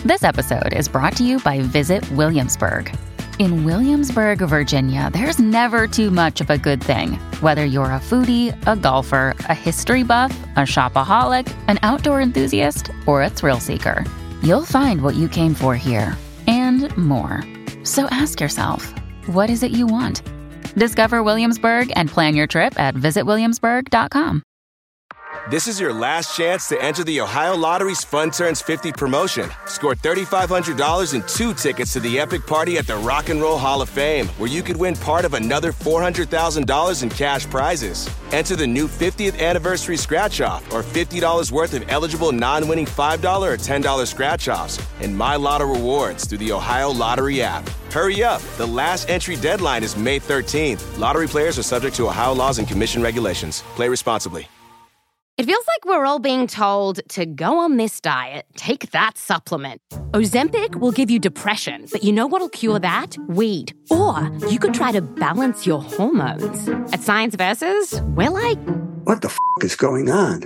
This episode is brought to you by Visit Williamsburg. In Williamsburg, Virginia, there's never too much of a good thing. Whether you're a foodie, a golfer, a history buff, a shopaholic, an outdoor enthusiast, or a thrill seeker, you'll find what you came for here and more. So ask yourself, what is it you want? Discover Williamsburg and plan your trip at visitwilliamsburg.com. This is your last chance to enter the Ohio Lottery's Fun Turns 50 promotion. Score $3,500 and 2 tickets to the epic party at the Rock and Roll Hall of Fame, where you could win part of another $400,000 in cash prizes. Enter the new 50th anniversary scratch-off or $50 worth of eligible non-winning $5 or $10 scratch-offs and My Lotto rewards through the Ohio Lottery app. Hurry up. The last entry deadline is May 13th. Lottery players are subject to Ohio laws and commission regulations. Play responsibly. It feels like we're all being told to go on this diet, take that supplement. Ozempic will give you depression, but you know what'll cure that? Weed. Or you could try to balance your hormones. At Science Versus, we're like, what the is going on?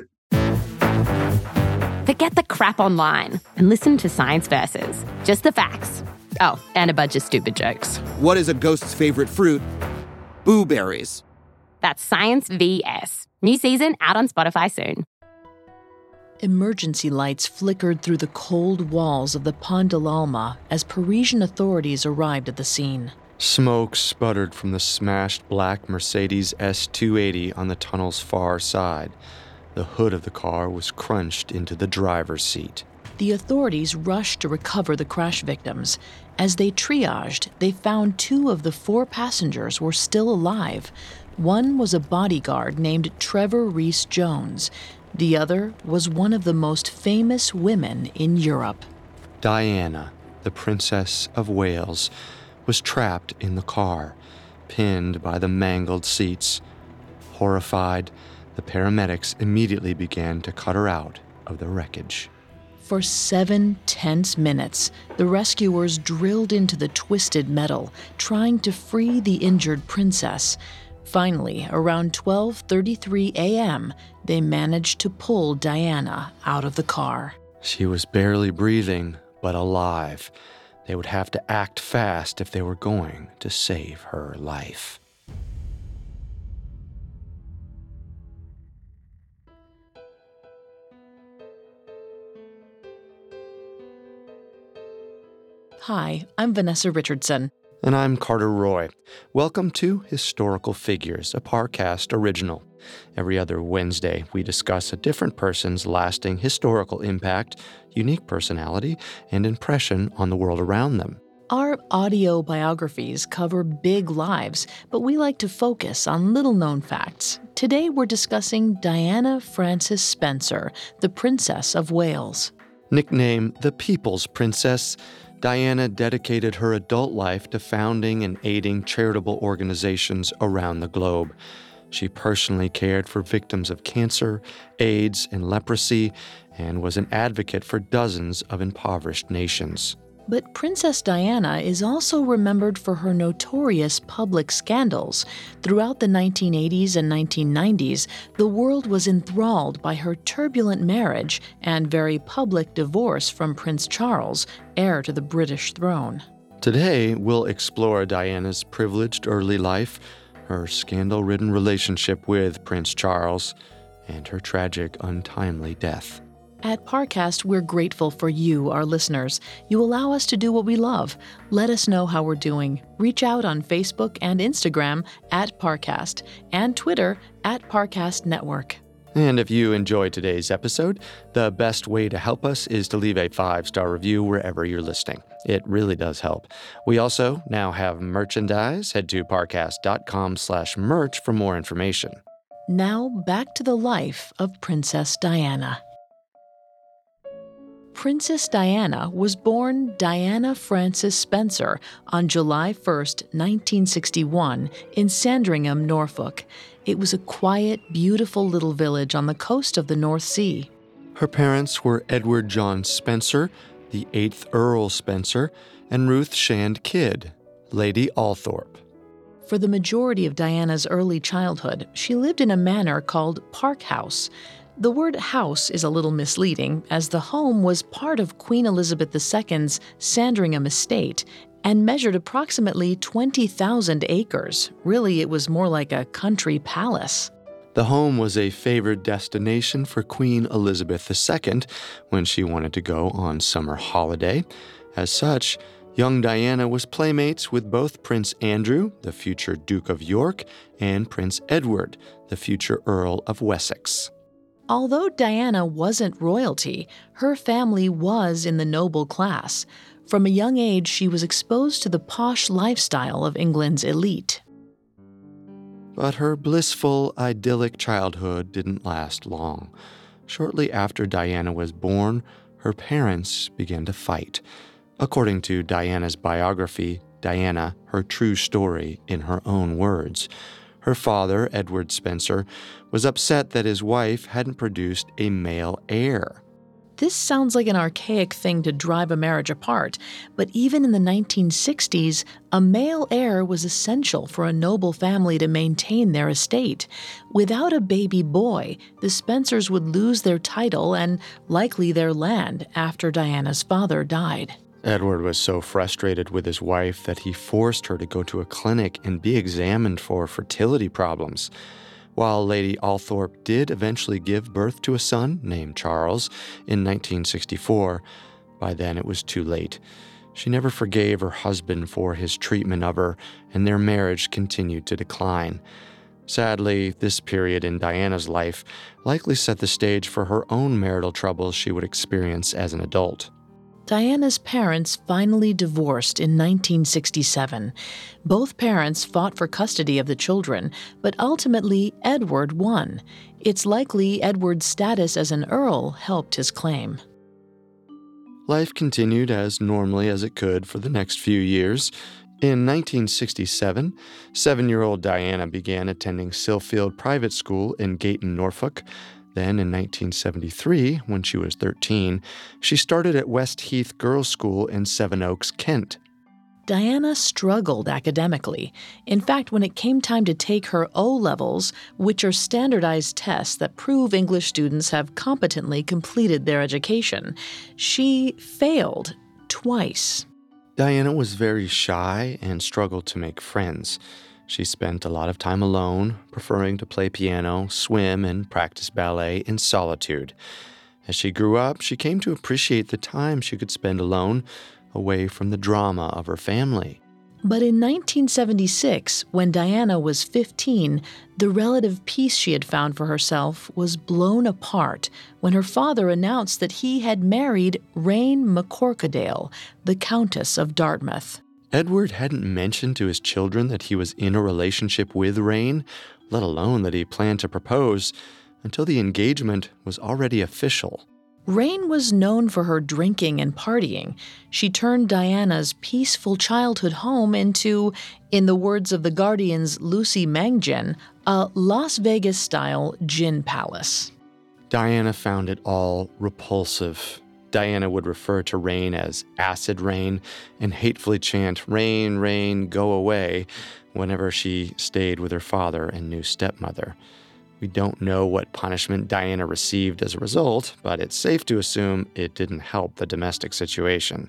Forget the crap online and listen to Science Versus. Just the facts. Oh, and a bunch of stupid jokes. What is a ghost's favorite fruit? Blueberries. That's Science VS. New season out on Spotify soon. Emergency lights flickered through the cold walls of the Pont de l'Alma as Parisian authorities arrived at the scene. Smoke sputtered from the smashed black Mercedes S280 on the tunnel's far side. The hood of the car was crunched into the driver's seat. The authorities rushed to recover the crash victims. As they triaged, they found 2 of the 4 passengers were still alive. One was a bodyguard named Trevor Reese Jones. The other was one of the most famous women in Europe. Diana, the Princess of Wales, was trapped in the car, pinned by the mangled seats. Horrified, the paramedics immediately began to cut her out of the wreckage. For 7 tense minutes, the rescuers drilled into the twisted metal, trying to free the injured princess. Finally, around 12:33 a.m., they managed to pull Diana out of the car. She was barely breathing, but alive. They would have to act fast if they were going to save her life. Hi, I'm Vanessa Richardson. And I'm Carter Roy. Welcome to Historical Figures, a Parcast original. Every other Wednesday, we discuss a different person's lasting historical impact, unique personality, and impression on the world around them. Our audio biographies cover big lives, but we like to focus on little-known facts. Today, we're discussing Diana Frances Spencer, the Princess of Wales. Nicknamed the People's Princess, Diana dedicated her adult life to founding and aiding charitable organizations around the globe. She personally cared for victims of cancer, AIDS, and leprosy, and was an advocate for dozens of impoverished nations. But Princess Diana is also remembered for her notorious public scandals. Throughout the 1980s and 1990s, the world was enthralled by her turbulent marriage and very public divorce from Prince Charles, heir to the British throne. Today, we'll explore Diana's privileged early life, her scandal-ridden relationship with Prince Charles, and her tragic, untimely death. At Parcast, we're grateful for you, our listeners. You allow us to do what we love. Let us know how we're doing. Reach out on Facebook and Instagram at Parcast and Twitter at Parcast Network. And if you enjoyed today's episode, the best way to help us is to leave a 5-star review wherever you're listening. It really does help. We also now have merchandise. Head to parcast.com/merch for more information. Now back to the life of Princess Diana. Princess Diana was born Diana Frances Spencer on July 1st, 1961, in Sandringham, Norfolk. It was a quiet, beautiful little village on the coast of the North Sea. Her parents were Edward John Spencer, the 8th Earl Spencer, and Ruth Shand Kidd, Lady Althorpe. For the majority of Diana's early childhood, she lived in a manor called Park House. The word house is a little misleading, as the home was part of Queen Elizabeth II's Sandringham estate and measured approximately 20,000 acres. Really, it was more like a country palace. The home was a favored destination for Queen Elizabeth II when she wanted to go on summer holiday. As such, young Diana was playmates with both Prince Andrew, the future Duke of York, and Prince Edward, the future Earl of Wessex. Although Diana wasn't royalty, her family was in the noble class. From a young age, she was exposed to the posh lifestyle of England's elite. But her blissful, idyllic childhood didn't last long. Shortly after Diana was born, her parents began to fight. According to Diana's biography, Diana, her true story in her own words, her father, Edward Spencer, was upset that his wife hadn't produced a male heir. This sounds like an archaic thing to drive a marriage apart, but even in the 1960s, a male heir was essential for a noble family to maintain their estate. Without a baby boy, the Spencers would lose their title and likely their land after Diana's father died. Edward was so frustrated with his wife that he forced her to go to a clinic and be examined for fertility problems. While Lady Althorp did eventually give birth to a son named Charles in 1964, by then it was too late. She never forgave her husband for his treatment of her, and their marriage continued to decline. Sadly, this period in Diana's life likely set the stage for her own marital troubles she would experience as an adult. Diana's parents finally divorced in 1967. Both parents fought for custody of the children, but ultimately Edward won. It's likely Edward's status as an earl helped his claim. Life continued as normally as it could for the next few years. In 1967, 7-year-old Diana began attending Silfield Private School in Gayton, Norfolk. Then, in 1973, when she was 13, she started at West Heath Girls' School in Sevenoaks, Kent. Diana struggled academically. In fact, when it came time to take her O-levels, which are standardized tests that prove English students have competently completed their education, she failed twice. Diana was very shy and struggled to make friends. She spent a lot of time alone, preferring to play piano, swim, and practice ballet in solitude. As she grew up, she came to appreciate the time she could spend alone, away from the drama of her family. But in 1976, when Diana was 15, the relative peace she had found for herself was blown apart when her father announced that he had married Rayne McCorquodale, the Countess of Dartmouth. Edward hadn't mentioned to his children that he was in a relationship with Rayne, let alone that he planned to propose, until the engagement was already official. Rayne was known for her drinking and partying. She turned Diana's peaceful childhood home into, in the words of The Guardian's Lucy Mangan, a Las Vegas-style gin palace. Diana found it all repulsive. Diana would refer to Rayne as acid rain and hatefully chant, "Rain, rain, go away," whenever she stayed with her father and new stepmother. We don't know what punishment Diana received as a result, but it's safe to assume it didn't help the domestic situation.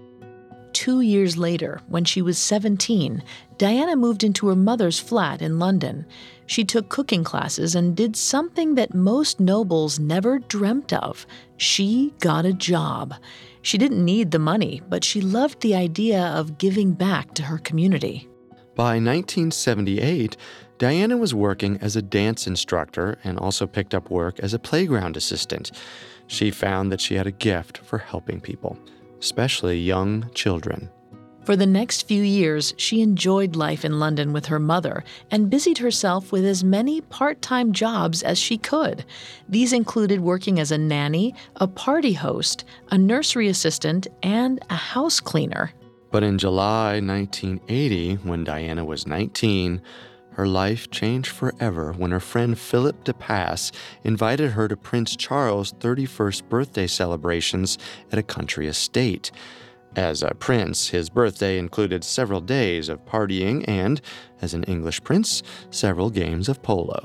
2 years later, when she was 17, Diana moved into her mother's flat in London. She took cooking classes and did something that most nobles never dreamt of. She got a job. She didn't need the money, but she loved the idea of giving back to her community. By 1978, Diana was working as a dance instructor and also picked up work as a playground assistant. She found that she had a gift for helping people, especially young children. For the next few years, she enjoyed life in London with her mother and busied herself with as many part-time jobs as she could. These included working as a nanny, a party host, a nursery assistant, and a house cleaner. But in July 1980, when Diana was 19, her life changed forever when her friend Philip de Pass invited her to Prince Charles' 31st birthday celebrations at a country estate. As a prince, his birthday included several days of partying and, as an English prince, several games of polo.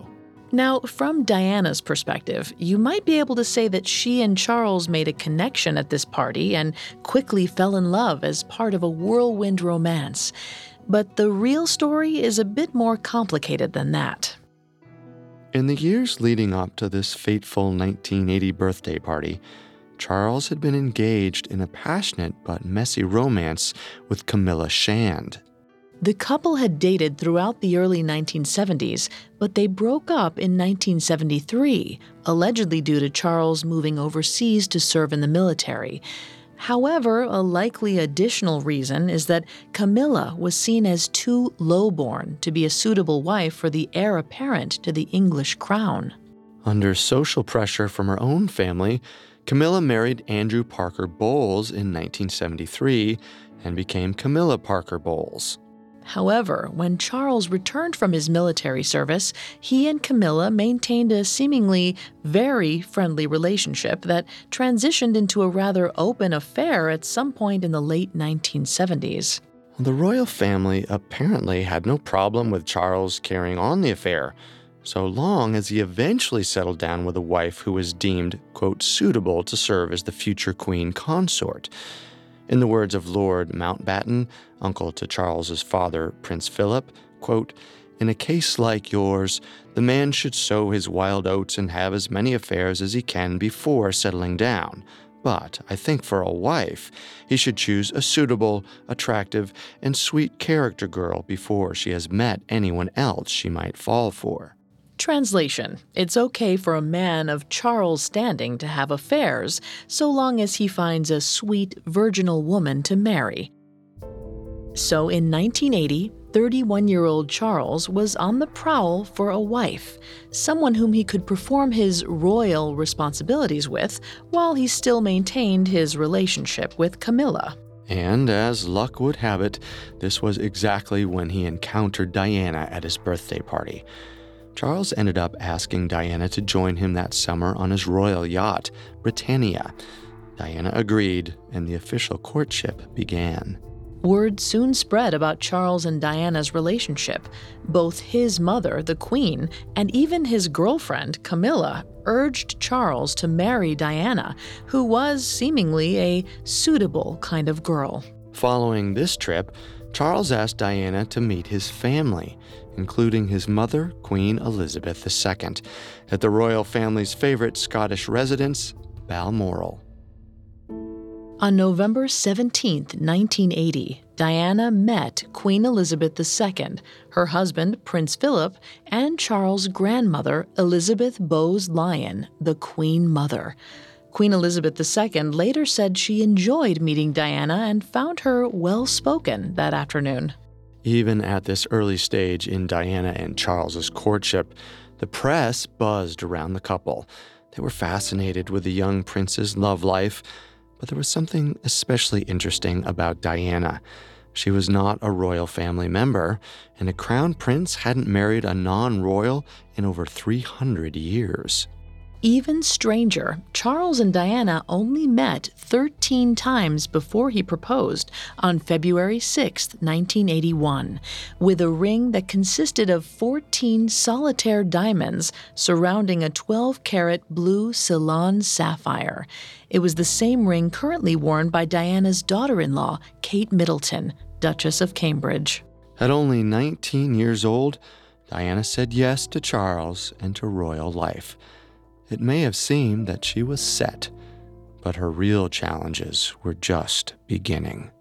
Now, from Diana's perspective, you might be able to say that she and Charles made a connection at this party and quickly fell in love as part of a whirlwind romance. But the real story is a bit more complicated than that. In the years leading up to this fateful 1980 birthday party, Charles had been engaged in a passionate but messy romance with Camilla Shand. The couple had dated throughout the early 1970s, but they broke up in 1973, allegedly due to Charles moving overseas to serve in the military. However, a likely additional reason is that Camilla was seen as too lowborn to be a suitable wife for the heir apparent to the English crown. Under social pressure from her own family, Camilla married Andrew Parker Bowles in 1973 and became Camilla Parker Bowles. However, when Charles returned from his military service, he and Camilla maintained a seemingly very friendly relationship that transitioned into a rather open affair at some point in the late 1970s. The royal family apparently had no problem with Charles carrying on the affair, so long as he eventually settled down with a wife who was deemed, quote, suitable to serve as the future queen consort. In the words of Lord Mountbatten, uncle to Charles's father, Prince Philip, quote, "In a case like yours, the man should sow his wild oats and have as many affairs as he can before settling down. But I think for a wife, he should choose a suitable, attractive, and sweet character girl before she has met anyone else she might fall for." Translation: it's okay for a man of Charles' standing to have affairs, so long as he finds a sweet, virginal woman to marry. So in 1980, 31-year-old Charles was on the prowl for a wife, someone whom he could perform his royal responsibilities with while he still maintained his relationship with Camilla. And as luck would have it, this was exactly when he encountered Diana at his birthday party. Charles ended up asking Diana to join him that summer on his royal yacht, Britannia. Diana agreed, and the official courtship began. Word soon spread about Charles and Diana's relationship. Both his mother, the Queen, and even his girlfriend, Camilla, urged Charles to marry Diana, who was seemingly a suitable kind of girl. Following this trip, Charles asked Diana to meet his family, including his mother, Queen Elizabeth II, at the royal family's favorite Scottish residence, Balmoral. On November 17, 1980, Diana met Queen Elizabeth II, her husband, Prince Philip, and Charles' grandmother, Elizabeth Bowes-Lyon, the Queen Mother. Queen Elizabeth II later said she enjoyed meeting Diana and found her well-spoken that afternoon. Even at this early stage in Diana and Charles's courtship, the press buzzed around the couple. They were fascinated with the young prince's love life, but there was something especially interesting about Diana. She was not a royal family member, and a crown prince hadn't married a non-royal in over 300 years. Even stranger, Charles and Diana only met 13 times before he proposed on February 6, 1981, with a ring that consisted of 14 solitaire diamonds surrounding a 12-carat blue Ceylon sapphire. It was the same ring currently worn by Diana's daughter-in-law, Kate Middleton, Duchess of Cambridge. At only 19 years old, Diana said yes to Charles and to royal life. It may have seemed that she was set, but her real challenges were just beginning.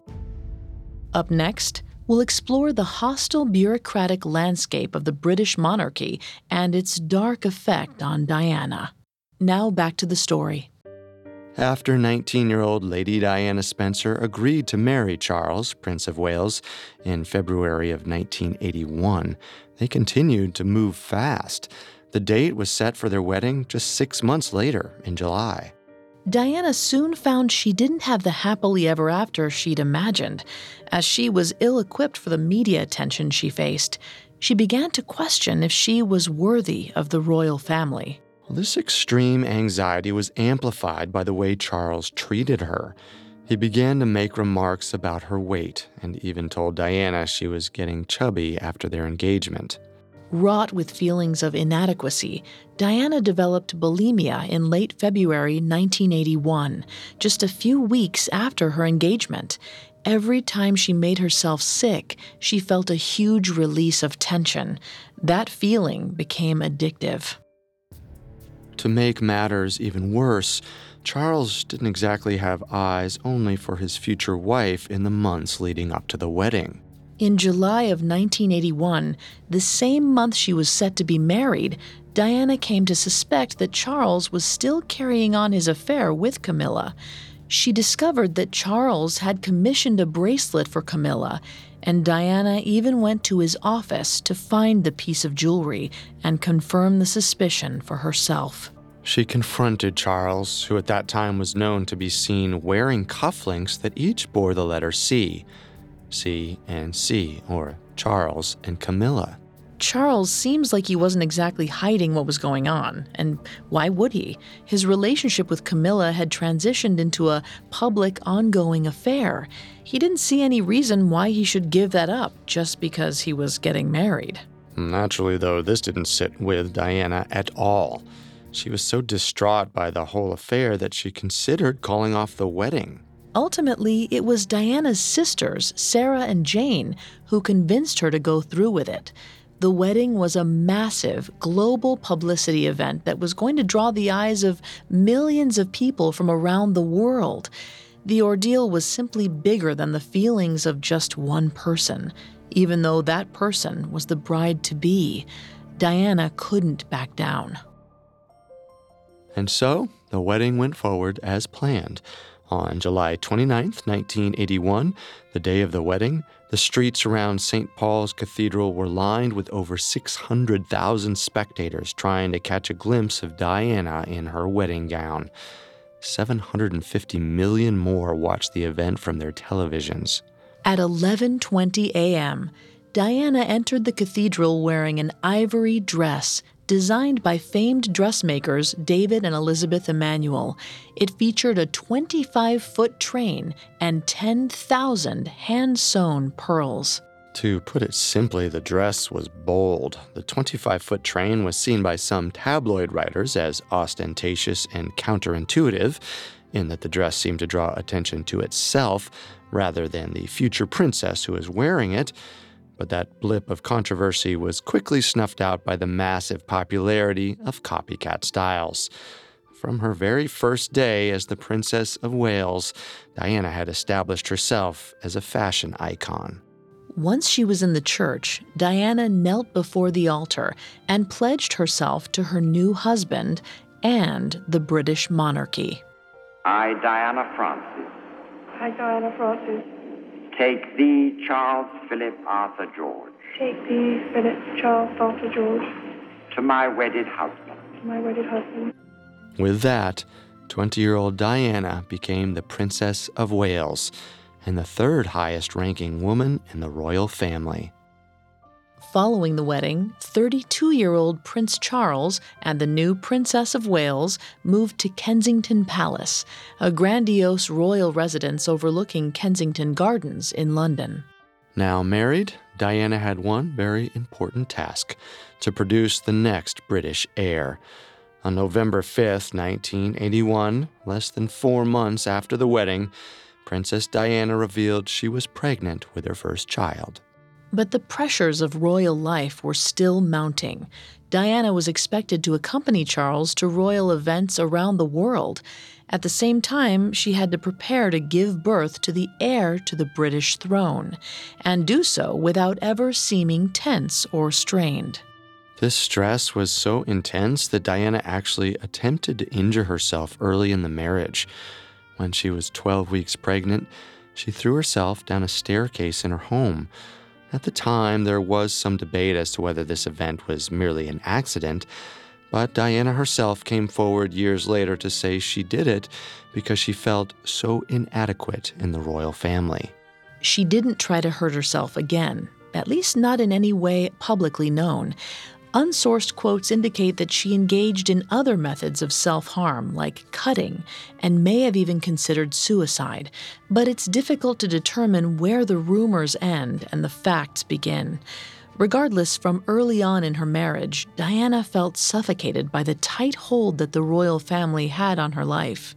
Up next, we'll explore the hostile bureaucratic landscape of the British monarchy and its dark effect on Diana. Now back to the story. After 19-year-old Lady Diana Spencer agreed to marry Charles, Prince of Wales, in February of 1981, they continued to move fast. The date was set for their wedding just 6 months later, in July. Diana soon found she didn't have the happily ever after she'd imagined. As she was ill-equipped for the media attention she faced, she began to question if she was worthy of the royal family. This extreme anxiety was amplified by the way Charles treated her. He began to make remarks about her weight and even told Diana she was getting chubby after their engagement. Wrought with feelings of inadequacy, Diana developed bulimia in late February 1981, just a few weeks after her engagement. Every time she made herself sick, she felt a huge release of tension. That feeling became addictive. To make matters even worse, Charles didn't exactly have eyes only for his future wife in the months leading up to the wedding. In July of 1981, the same month she was set to be married, Diana came to suspect that Charles was still carrying on his affair with Camilla. She discovered that Charles had commissioned a bracelet for Camilla, and Diana even went to his office to find the piece of jewelry and confirm the suspicion for herself. She confronted Charles, who at that time was known to be seen wearing cufflinks that each bore the letter C. C and C, or Charles and Camilla. Charles seems like he wasn't exactly hiding what was going on, and why would he? His relationship with Camilla had transitioned into a public, ongoing affair. He didn't see any reason why he should give that up just because he was getting married. Naturally, though, this didn't sit with Diana at all. She was so distraught by the whole affair that she considered calling off the wedding. Ultimately, it was Diana's sisters, Sarah and Jane, who convinced her to go through with it. The wedding was a massive, global publicity event that was going to draw the eyes of millions of people from around the world. The ordeal was simply bigger than the feelings of just one person. Even though that person was the bride-to-be, Diana couldn't back down. And so, the wedding went forward as planned. On July 29, 1981, the day of the wedding, the streets around St. Paul's Cathedral were lined with over 600,000 spectators trying to catch a glimpse of Diana in her wedding gown. 750 million more watched the event from their televisions. At 11:20 a.m., Diana entered the cathedral wearing an ivory dress designed by famed dressmakers David and Elizabeth Emanuel. It featured a 25-foot train and 10,000 hand-sewn pearls. To put it simply, the dress was bold. The 25-foot train was seen by some tabloid writers as ostentatious and counterintuitive, in that the dress seemed to draw attention to itself rather than the future princess who was wearing it. But that blip of controversy was quickly snuffed out by the massive popularity of copycat styles. From her very first day as the Princess of Wales, Diana had established herself as a fashion icon. Once she was in the church, Diana knelt before the altar and pledged herself to her new husband and the British monarchy. I, Diana Frances. I, Diana Frances. Take thee, Charles Philip Arthur George. Take thee, Philip Charles Arthur George. To my wedded husband. To my wedded husband. With that, 20-year-old Diana became the Princess of Wales and the third highest-ranking woman in the royal family. Following the wedding, 32-year-old Prince Charles and the new Princess of Wales moved to Kensington Palace, a grandiose royal residence overlooking Kensington Gardens in London. Now married, Diana had one very important task: to produce the next British heir. On November 5th, 1981, less than 4 months after the wedding, Princess Diana revealed she was pregnant with her first child. But the pressures of royal life were still mounting. Diana was expected to accompany Charles to royal events around the world. At the same time, she had to prepare to give birth to the heir to the British throne, and do so without ever seeming tense or strained. This stress was so intense that Diana actually attempted to injure herself early in the marriage. When she was 12 weeks pregnant, she threw herself down a staircase in her home. At the time, there was some debate as to whether this event was merely an accident, but Diana herself came forward years later to say she did it because she felt so inadequate in the royal family. She didn't try to hurt herself again, at least not in any way publicly known. Unsourced quotes indicate that she engaged in other methods of self-harm, like cutting, and may have even considered suicide. But it's difficult to determine where the rumors end and the facts begin. Regardless, from early on in her marriage, Diana felt suffocated by the tight hold that the royal family had on her life.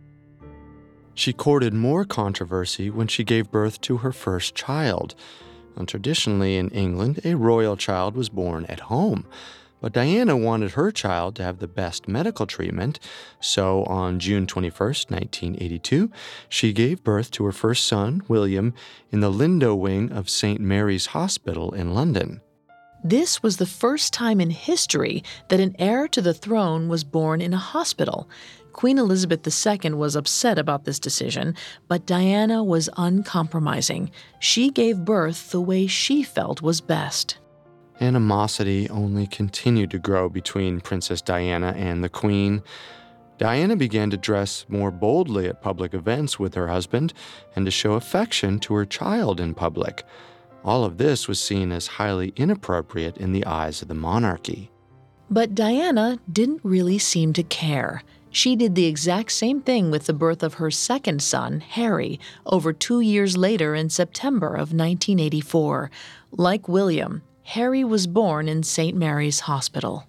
She courted more controversy when she gave birth to her first child. And traditionally in England, a royal child was born at home. But Diana wanted her child to have the best medical treatment, so on June 21, 1982, she gave birth to her first son, William, in the Lindo wing of St. Mary's Hospital in London. This was the first time in history that an heir to the throne was born in a hospital. Queen Elizabeth II was upset about this decision, but Diana was uncompromising. She gave birth the way she felt was best. Animosity only continued to grow between Princess Diana and the Queen. Diana began to dress more boldly at public events with her husband and to show affection to her child in public. All of this was seen as highly inappropriate in the eyes of the monarchy. But Diana didn't really seem to care. She did the exact same thing with the birth of her second son, Harry, over 2 years later in September of 1984. Like William, Harry was born in St. Mary's Hospital.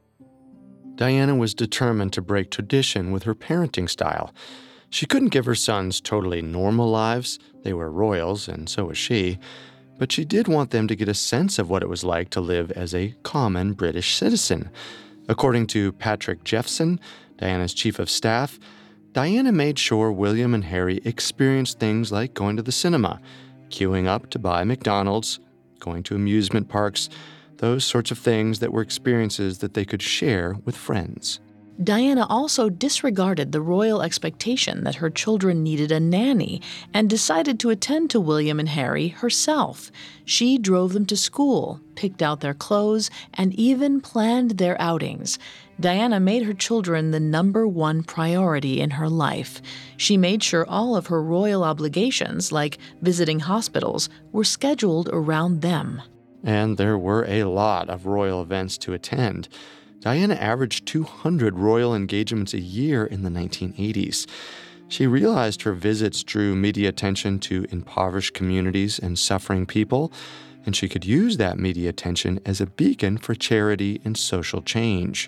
Diana was determined to break tradition with her parenting style. She couldn't give her sons totally normal lives. They were royals, and so was she. But she did want them to get a sense of what it was like to live as a common British citizen. According to Patrick Jeffson, Diana's chief of staff, Diana made sure William and Harry experienced things like going to the cinema, queuing up to buy McDonald's, going to amusement parks, those sorts of things that were experiences that they could share with friends. Diana also disregarded the royal expectation that her children needed a nanny and decided to attend to William and Harry herself. She drove them to school, picked out their clothes, and even planned their outings. Diana made her children the number one priority in her life. She made sure all of her royal obligations, like visiting hospitals, were scheduled around them. And there were a lot of royal events to attend. Diana averaged 200 royal engagements a year in the 1980s. She realized her visits drew media attention to impoverished communities and suffering people, and she could use that media attention as a beacon for charity and social change.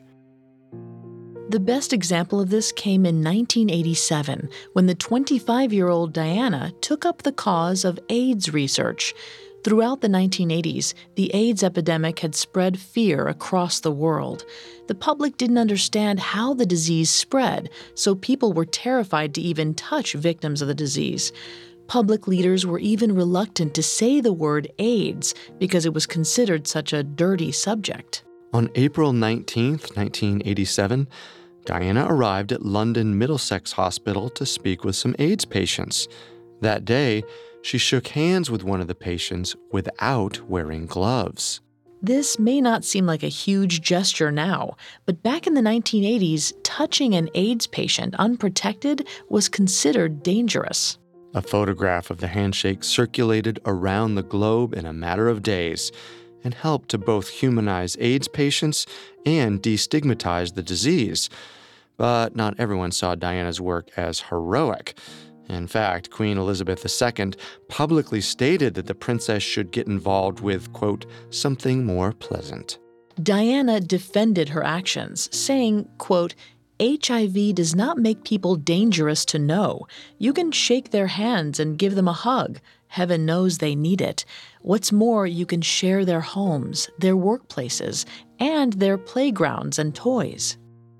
The best example of this came in 1987, when the 25-year-old Diana took up the cause of AIDS research. Throughout the 1980s, the AIDS epidemic had spread fear across the world. The public didn't understand how the disease spread, so people were terrified to even touch victims of the disease. Public leaders were even reluctant to say the word AIDS because it was considered such a dirty subject. On April 19, 1987, Diana arrived at London Middlesex Hospital to speak with some AIDS patients. That day, she shook hands with one of the patients without wearing gloves. This may not seem like a huge gesture now, but back in the 1980s, touching an AIDS patient unprotected was considered dangerous. A photograph of the handshake circulated around the globe in a matter of days and helped to both humanize AIDS patients and destigmatize the disease. But not everyone saw Diana's work as heroic. In fact, Queen Elizabeth II publicly stated that the princess should get involved with, quote, something more pleasant. Diana defended her actions, saying, quote, HIV does not make people dangerous to know. You can shake their hands and give them a hug. Heaven knows they need it. What's more, you can share their homes, their workplaces, and their playgrounds and toys.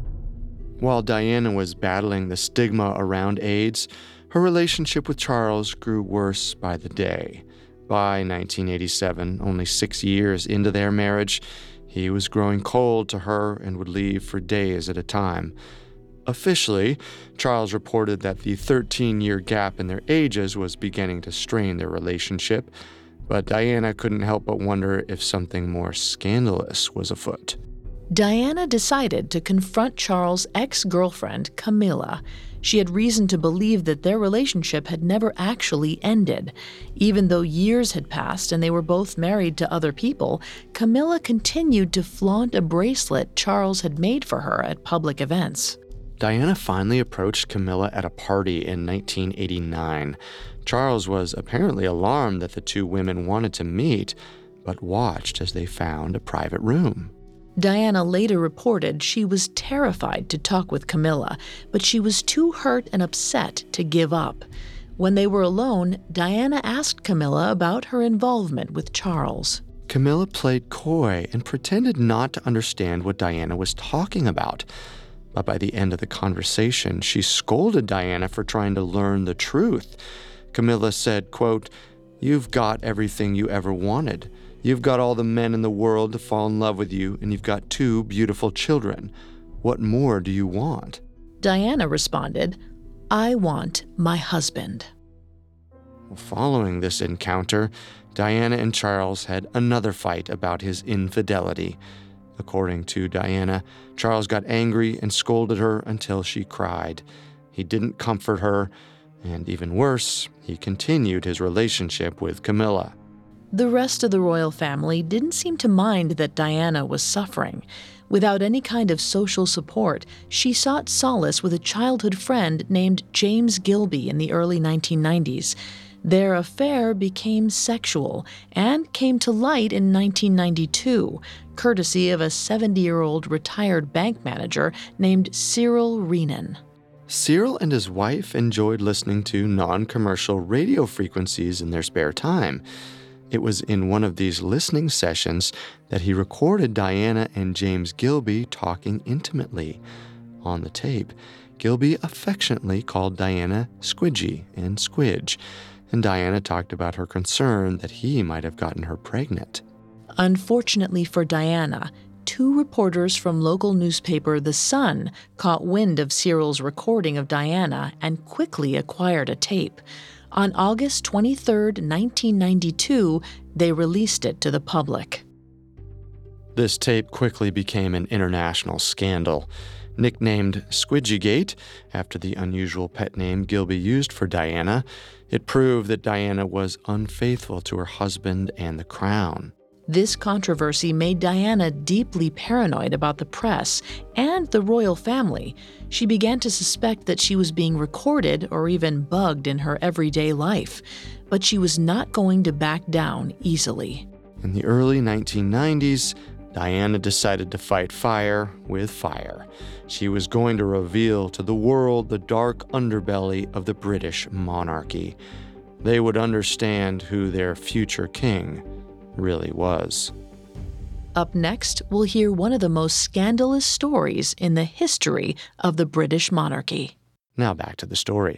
While Diana was battling the stigma around AIDS, her relationship with Charles grew worse by the day. By 1987, only 6 years into their marriage, he was growing cold to her and would leave for days at a time. Officially, Charles reported that the 13-year gap in their ages was beginning to strain their relationship, but Diana couldn't help but wonder if something more scandalous was afoot. Diana decided to confront Charles' ex-girlfriend, Camilla. She had reason to believe that their relationship had never actually ended. Even though years had passed and they were both married to other people, Camilla continued to flaunt a bracelet Charles had made for her at public events. Diana finally approached Camilla at a party in 1989. Charles was apparently alarmed that the two women wanted to meet, but watched as they found a private room. Diana later reported she was terrified to talk with Camilla, but she was too hurt and upset to give up. When they were alone, Diana asked Camilla about her involvement with Charles. Camilla played coy and pretended not to understand what Diana was talking about. But by the end of the conversation, she scolded Diana for trying to learn the truth. Camilla said, quote, "You've got everything you ever wanted. You've got all the men in the world to fall in love with you, and you've got 2 beautiful children. What more do you want?" Diana responded, "I want my husband." Following this encounter, Diana and Charles had another fight about his infidelity. According to Diana, Charles got angry and scolded her until she cried. He didn't comfort her, and even worse, he continued his relationship with Camilla. The rest of the royal family didn't seem to mind that Diana was suffering. Without any kind of social support, she sought solace with a childhood friend named James Gilby in the early 1990s. Their affair became sexual and came to light in 1992, courtesy of a 70-year-old retired bank manager named Cyril Renan. Cyril and his wife enjoyed listening to non-commercial radio frequencies in their spare time. It was in one of these listening sessions that he recorded Diana and James Gilby talking intimately. On the tape, Gilby affectionately called Diana Squidgy and Squidge, and Diana talked about her concern that he might have gotten her pregnant. Unfortunately for Diana, 2 reporters from local newspaper The Sun caught wind of Cyril's recording of Diana and quickly acquired a tape. On August 23, 1992, they released it to the public. This tape quickly became an international scandal. Nicknamed Squidgygate, after the unusual pet name Gilby used for Diana, it proved that Diana was unfaithful to her husband and the crown. This controversy made Diana deeply paranoid about the press and the royal family. She began to suspect that she was being recorded or even bugged in her everyday life. But she was not going to back down easily. In the early 1990s, Diana decided to fight fire with fire. She was going to reveal to the world the dark underbelly of the British monarchy. They would understand who their future king really was. Up next, we'll hear one of the most scandalous stories in the history of the British monarchy. Now back to the story.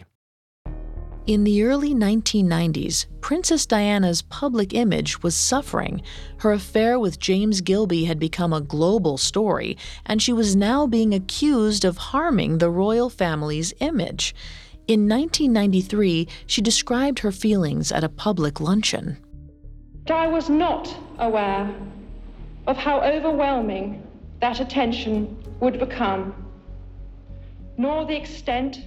In the early 1990s, Princess Diana's public image was suffering. Her affair with James Gilby had become a global story, and she was now being accused of harming the royal family's image. In 1993, she described her feelings at a public luncheon. I was not aware of how overwhelming that attention would become, nor the extent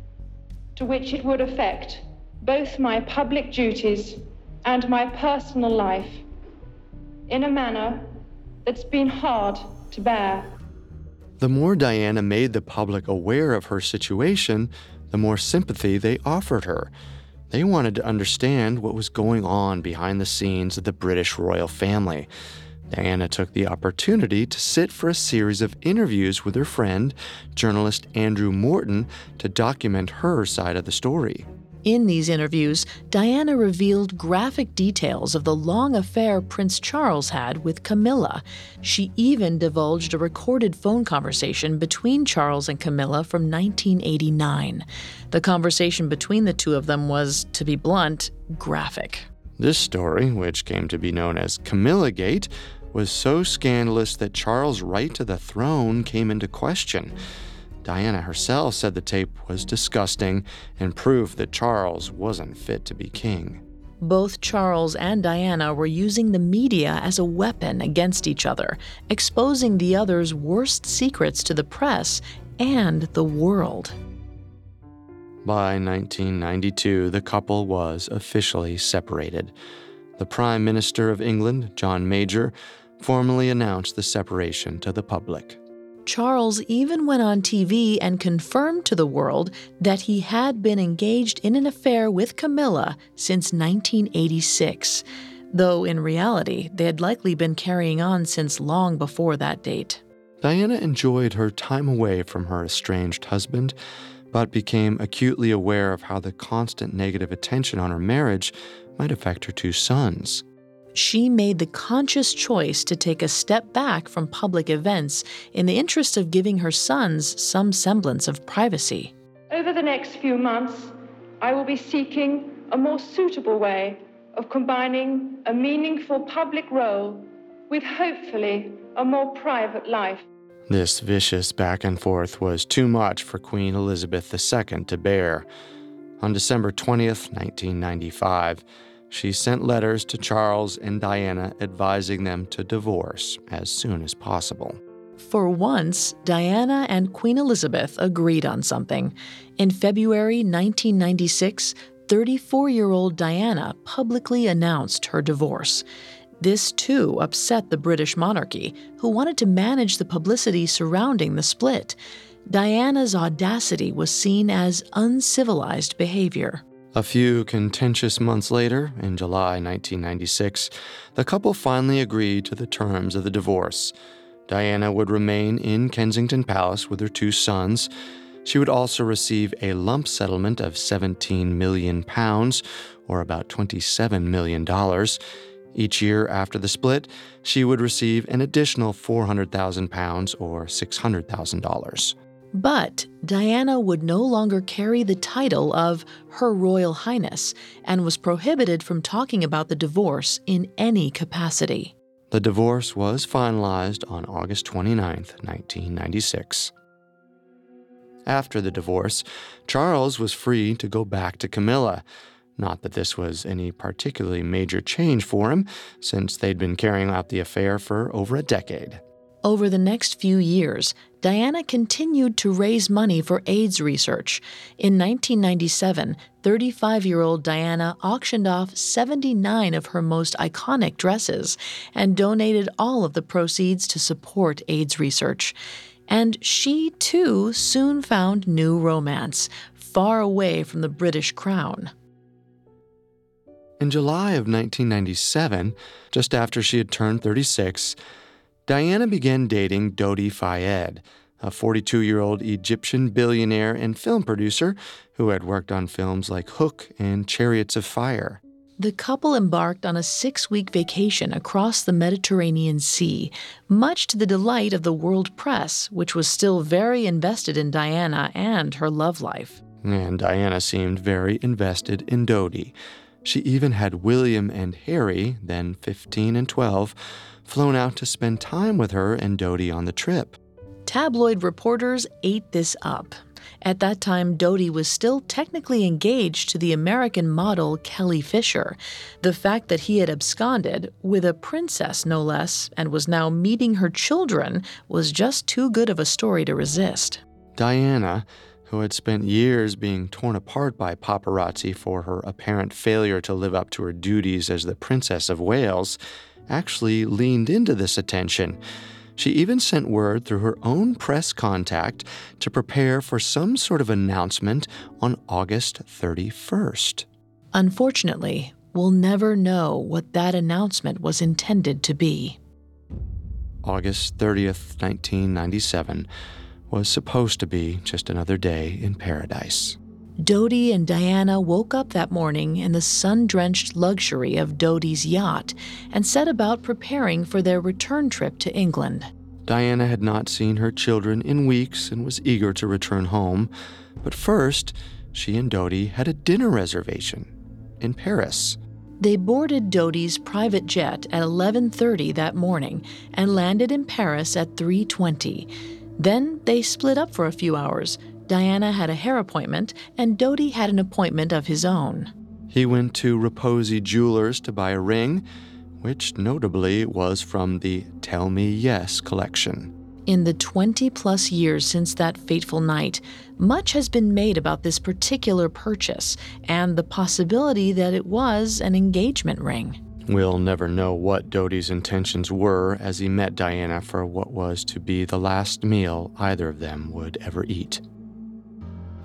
to which it would affect both my public duties and my personal life in a manner that's been hard to bear. The more Diana made the public aware of her situation, the more sympathy they offered her. They wanted to understand what was going on behind the scenes of the British royal family. Diana took the opportunity to sit for a series of interviews with her friend, journalist Andrew Morton, to document her side of the story. In these interviews, Diana revealed graphic details of the long affair Prince Charles had with Camilla. She even divulged a recorded phone conversation between Charles and Camilla from 1989. The conversation between the two of them was, to be blunt, graphic. This story, which came to be known as Camillagate, was so scandalous that Charles' right to the throne came into question. Diana herself said the tape was disgusting and proof that Charles wasn't fit to be king. Both Charles and Diana were using the media as a weapon against each other, exposing the other's worst secrets to the press and the world. By 1992, the couple was officially separated. The Prime Minister of England, John Major, formally announced the separation to the public. Charles even went on TV and confirmed to the world that he had been engaged in an affair with Camilla since 1986. though in reality, they had likely been carrying on since long before that date. Diana enjoyed her time away from her estranged husband, but became acutely aware of how the constant negative attention on her marriage might affect her 2 sons. She made the conscious choice to take a step back from public events in the interest of giving her sons some semblance of privacy. Over the next few months, I will be seeking a more suitable way of combining a meaningful public role with hopefully a more private life. This vicious back and forth was too much for Queen Elizabeth II to bear. On December 20th, 1995, she sent letters to Charles and Diana advising them to divorce as soon as possible. For once, Diana and Queen Elizabeth agreed on something. In February 1996, 34-year-old Diana publicly announced her divorce. This, too, upset the British monarchy, who wanted to manage the publicity surrounding the split. Diana's audacity was seen as uncivilized behavior. A few contentious months later, in July 1996, the couple finally agreed to the terms of the divorce. Diana would remain in Kensington Palace with her 2 sons. She would also receive a lump settlement of £17 million, or about $27 million. Each year after the split, she would receive an additional £400,000 or $600,000. But Diana would no longer carry the title of Her Royal Highness and was prohibited from talking about the divorce in any capacity. The divorce was finalized on August 29, 1996. After the divorce, Charles was free to go back to Camilla. Not that this was any particularly major change for him, since they'd been carrying out the affair for over a decade. Over the next few years, Diana continued to raise money for AIDS research. In 1997, 35-year-old Diana auctioned off 79 of her most iconic dresses and donated all of the proceeds to support AIDS research. And she, too, soon found new romance, far away from the British crown. In July of 1997, just after she had turned 36, Diana began dating Dodi Fayed, a 42-year-old Egyptian billionaire and film producer who had worked on films like Hook and Chariots of Fire. The couple embarked on a 6-week vacation across the Mediterranean Sea, much to the delight of the world press, which was still very invested in Diana and her love life. And Diana seemed very invested in Dodi. She even had William and Harry, then 15 and 12, flown out to spend time with her and Dodi on the trip. Tabloid reporters ate this up. At that time, Dodi was still technically engaged to the American model Kelly Fisher. The fact that he had absconded, with a princess no less, and was now meeting her children was just too good of a story to resist. Diana, who had spent years being torn apart by paparazzi for her apparent failure to live up to her duties as the Princess of Wales, actually leaned into this attention. She even sent word through her own press contact to prepare for some sort of announcement on August 31st. Unfortunately, we'll never know what that announcement was intended to be. August 30th, 1997, was supposed to be just another day in paradise. Dodi and Diana woke up that morning in the sun-drenched luxury of Dodi's yacht and set about preparing for their return trip to England. Diana had not seen her children in weeks and was eager to return home. But first, she and Dodi had a dinner reservation in Paris. They boarded Dodi's private jet at 11:30 that morning and landed in Paris at 3:20. Then they split up for a few hours. Diana had a hair appointment, and Dodi had an appointment of his own. He went to Reposy Jewelers to buy a ring, which notably was from the Tell Me Yes collection. In the 20-plus years since that fateful night, much has been made about this particular purchase and the possibility that it was an engagement ring. We'll never know what Dodi's intentions were as he met Diana for what was to be the last meal either of them would ever eat.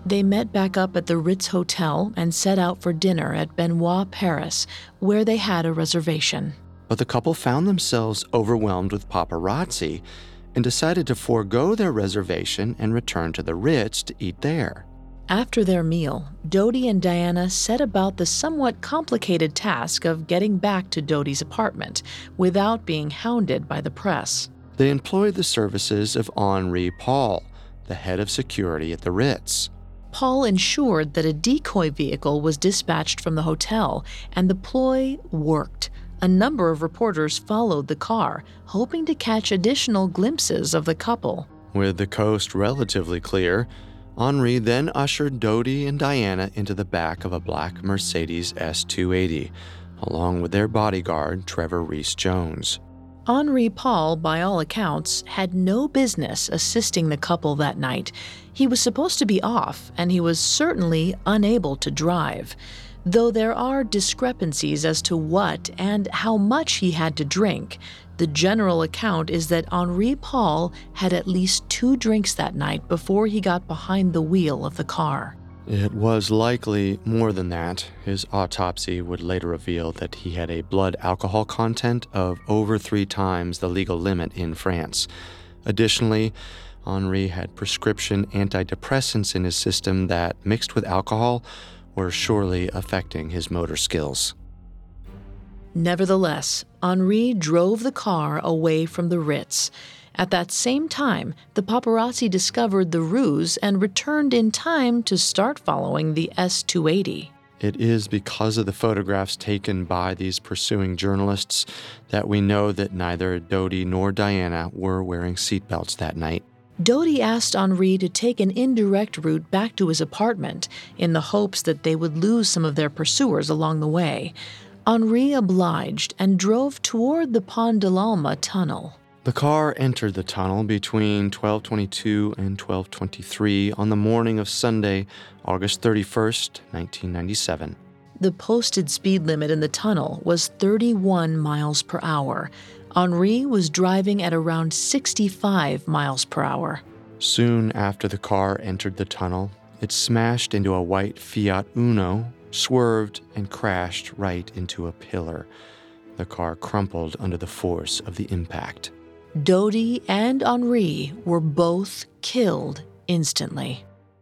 They met back up at the Ritz Hotel and set out for dinner at Benoit Paris, where they had a reservation. But the couple found themselves overwhelmed with paparazzi and decided to forego their reservation and return to the Ritz to eat there. After their meal, Dodi and Diana set about the somewhat complicated task of getting back to Dodi's apartment without being hounded by the press. They employed the services of Henri Paul, the head of security at the Ritz. Paul ensured that a decoy vehicle was dispatched from the hotel, and the ploy worked. A number of reporters followed the car, hoping to catch additional glimpses of the couple. With the coast relatively clear, Henri then ushered Dodi and Diana into the back of a black Mercedes S280, along with their bodyguard, Trevor Rees-Jones. Henri Paul, by all accounts, had no business assisting the couple that night. He was supposed to be off, and he was certainly unable to drive. Though there are discrepancies as to what and how much he had to drink, the general account is that Henri Paul had at least 2 drinks that night before he got behind the wheel of the car. It was likely more than that. His autopsy would later reveal that he had a blood alcohol content of over 3 times the legal limit in France. Additionally, Henri had prescription antidepressants in his system that, mixed with alcohol, were surely affecting his motor skills. Nevertheless, Henri drove the car away from the Ritz. At that same time, the paparazzi discovered the ruse and returned in time to start following the S280. It is because of the photographs taken by these pursuing journalists that we know that neither Dodi nor Diana were wearing seatbelts that night. Dodi asked Henri to take an indirect route back to his apartment in the hopes that they would lose some of their pursuers along the way. Henri obliged and drove toward the Pont de l'Alma tunnel. The car entered the tunnel between 12:22 and 12:23 on the morning of Sunday, August 31st, 1997. The posted speed limit in the tunnel was 31 miles per hour. Henri was driving at around 65 miles per hour. Soon after the car entered the tunnel, it smashed into a white Fiat Uno, swerved, and crashed right into a pillar. The car crumpled under the force of the impact. Dodi and Henri were both killed instantly.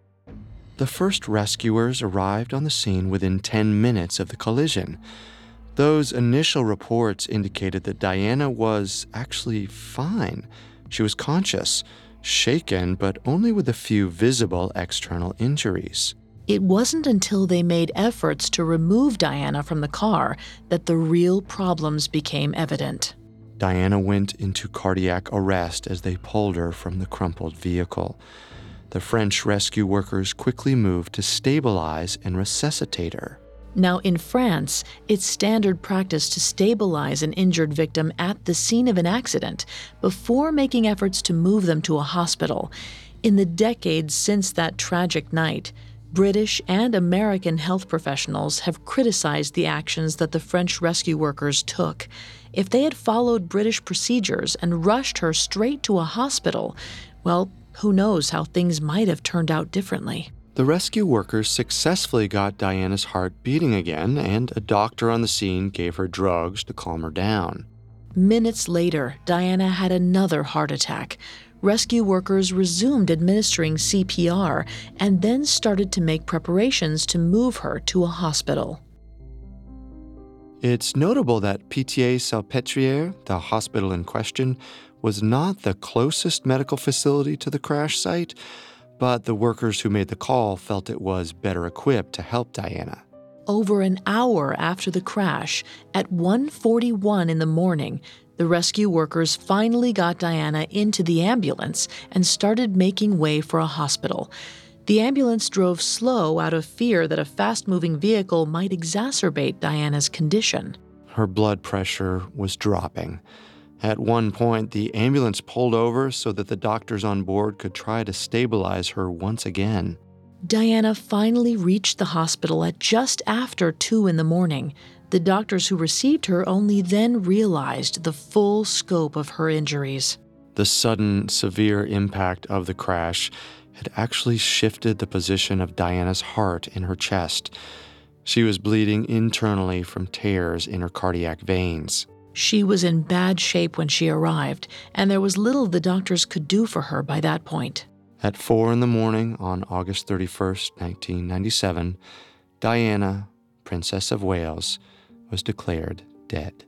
The first rescuers arrived on the scene within 10 minutes of the collision. Those initial reports indicated that Diana was actually fine. She was conscious, shaken, but only with a few visible external injuries. It wasn't until they made efforts to remove Diana from the car that the real problems became evident. Diana went into cardiac arrest as they pulled her from the crumpled vehicle. The French rescue workers quickly moved to stabilize and resuscitate her. Now, in France, it's standard practice to stabilize an injured victim at the scene of an accident before making efforts to move them to a hospital. In the decades since that tragic night, British and American health professionals have criticized the actions that the French rescue workers took. If they had followed British procedures and rushed her straight to a hospital, well, who knows how things might have turned out differently. The rescue workers successfully got Diana's heart beating again, and a doctor on the scene gave her drugs to calm her down. Minutes later, Diana had another heart attack. Rescue workers resumed administering CPR and then started to make preparations to move her to a hospital. It's notable that Pitié-Salpêtrière, the hospital in question, was not the closest medical facility to the crash site, but the workers who made the call felt it was better equipped to help Diana. Over an hour after the crash, at 1:41 in the morning, the rescue workers finally got Diana into the ambulance and started making way for a hospital. The ambulance drove slow out of fear that a fast-moving vehicle might exacerbate Diana's condition. Her blood pressure was dropping. At one point, the ambulance pulled over so that the doctors on board could try to stabilize her once again. Diana finally reached the hospital at just after 2 in the morning. The doctors who received her only then realized the full scope of her injuries. The sudden, severe impact of the crash had actually shifted the position of Diana's heart in her chest. She was bleeding internally from tears in her cardiac veins. She was in bad shape when she arrived, and there was little the doctors could do for her by that point. At 4 a.m. on August 31st, 1997, Diana, Princess of Wales, was declared dead.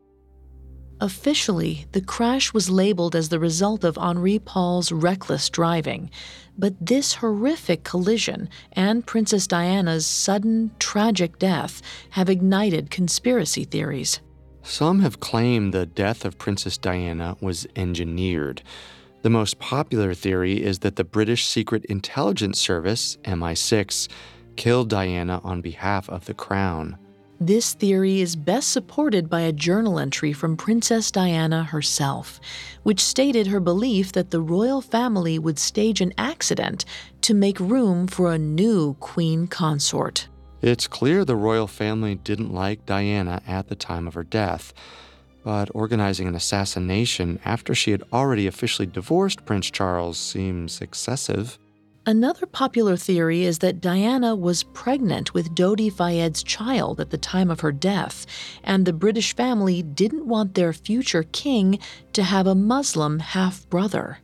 Officially, the crash was labeled as the result of Henri Paul's reckless driving, but this horrific collision and Princess Diana's sudden, tragic death have ignited conspiracy theories. Some have claimed the death of Princess Diana was engineered. The most popular theory is that the British Secret Intelligence Service, MI6, killed Diana on behalf of the Crown. This theory is best supported by a journal entry from Princess Diana herself, which stated her belief that the royal family would stage an accident to make room for a new queen consort. It's clear the royal family didn't like Diana at the time of her death, but organizing an assassination after she had already officially divorced Prince Charles seems excessive. Another popular theory is that Diana was pregnant with Dodi Fayed's child at the time of her death, and the British family didn't want their future king to have a Muslim half-brother.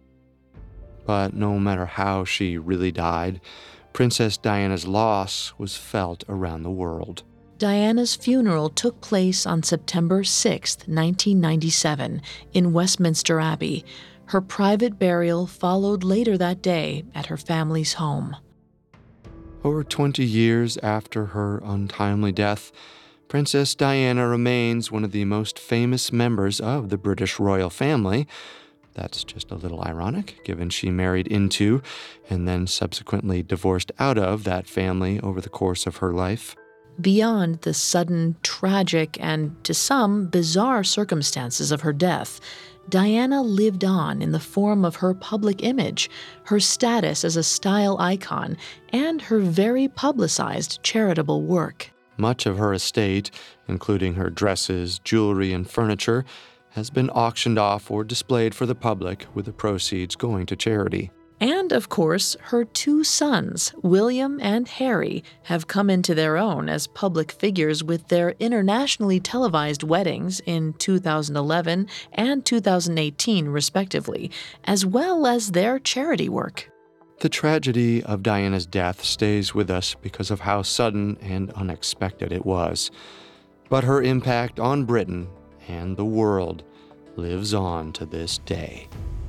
But no matter how she really died, Princess Diana's loss was felt around the world. Diana's funeral took place on September 6, 1997, in Westminster Abbey. Her private burial followed later that day at her family's home. Over 20 years after her untimely death, Princess Diana remains one of the most famous members of the British royal family. That's just a little ironic, given she married into and then subsequently divorced out of that family over the course of her life. Beyond the sudden, tragic, and to some bizarre circumstances of her death, Diana lived on in the form of her public image, her status as a style icon, and her very publicized charitable work. Much of her estate, including her dresses, jewelry, and furniture, has been auctioned off or displayed for the public, with the proceeds going to charity. And, of course, her two sons, William and Harry, have come into their own as public figures with their internationally televised weddings in 2011 and 2018, respectively, as well as their charity work. The tragedy of Diana's death stays with us because of how sudden and unexpected it was. But her impact on Britain and the world lives on to this day.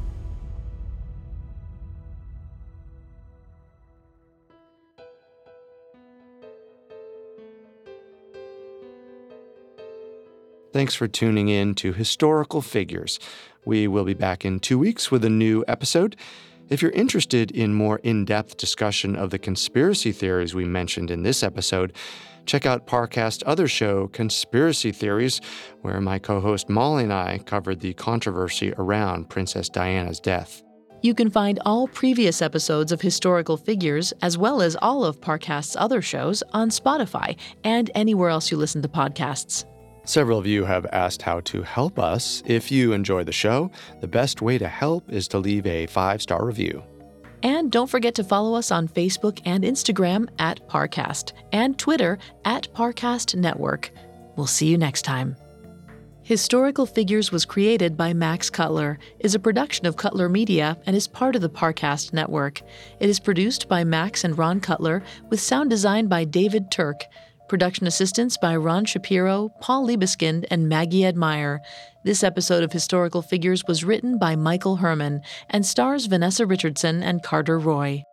Thanks for tuning in to Historical Figures. We will be back in 2 weeks with a new episode. If you're interested in more in-depth discussion of the conspiracy theories we mentioned in this episode, check out Parcast's other show, Conspiracy Theories, where my co-host Molly and I covered the controversy around Princess Diana's death. You can find all previous episodes of Historical Figures, as well as all of Parcast's other shows, on Spotify and anywhere else you listen to podcasts. Several of you have asked how to help us. If you enjoy the show, the best way to help is to leave a 5-star review. And don't forget to follow us on Facebook and Instagram at Parcast and Twitter at Parcast Network. We'll see you next time. Historical Figures was created by Max Cutler, is a production of Cutler Media, and is part of the Parcast Network. It is produced by Max and Ron Cutler, with sound design by David Turk. Production assistance by Ron Shapiro, Paul Liebeskind, and Maggie Edmeyer. This episode of Historical Figures was written by Michael Herman and stars Vanessa Richardson and Carter Roy.